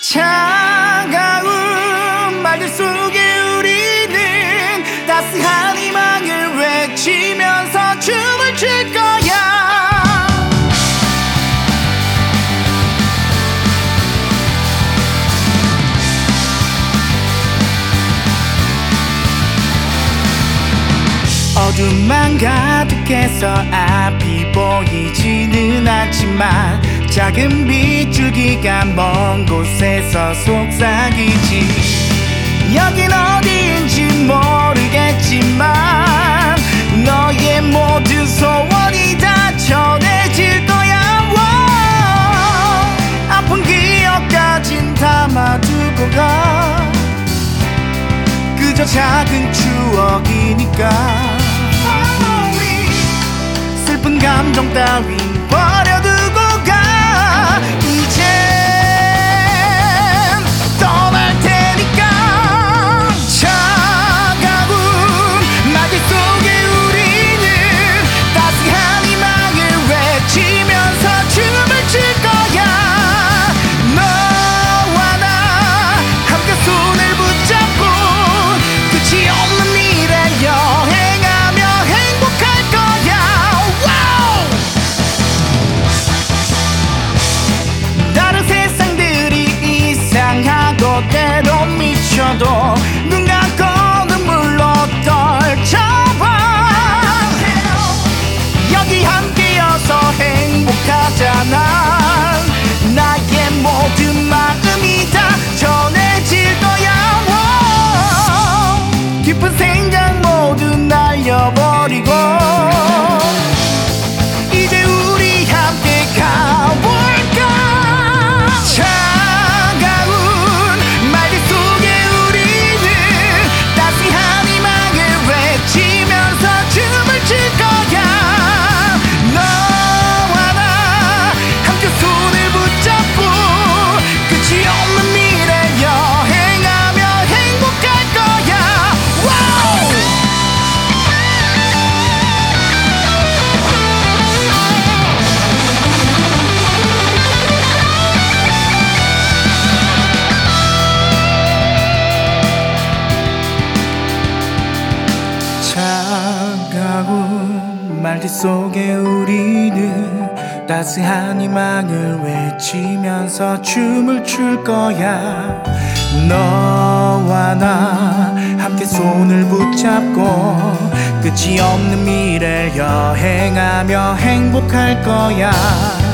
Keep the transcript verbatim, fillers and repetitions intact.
차가운 말들 속에 우리는 따스한 희망을 외치면서 춤을 출 거야. 어둠만 가득해서 앞이 보이지는 않지만 작은 빗줄기가 먼 곳에서 속삭이지. 여긴 어디인지 모르겠지만 너의 모든 소원이 다 전해질 거야. 아픈 기억까진 담아두고 가. 그저 작은 추억이니까. 슬픈 감정 따윈 버려두고 가. 이젠 떠날 테니까. 차가운 마디 속에 우리는 따스한 희망을 외치면서 춤을 출 거야. 너와 나 함께 손을 붙잡고 끝이 없는 미래 여행하며 행복할 거야. 때로 미쳐도 눈 감고 눈물로 떨쳐봐. 여기 함께여서 행복하잖아. 나의 모든 마음이 다 전해질 거야. 깊은 생각 모두 날려버리고 이제 우리 함께 가볼까. 차가운 말들 속에 우리는 따스한 희망을 외치면서 춤을 출 거야. 너와 나 함께 손을 붙잡고 끝이 없는 미래를 여행하며 행복할 거야.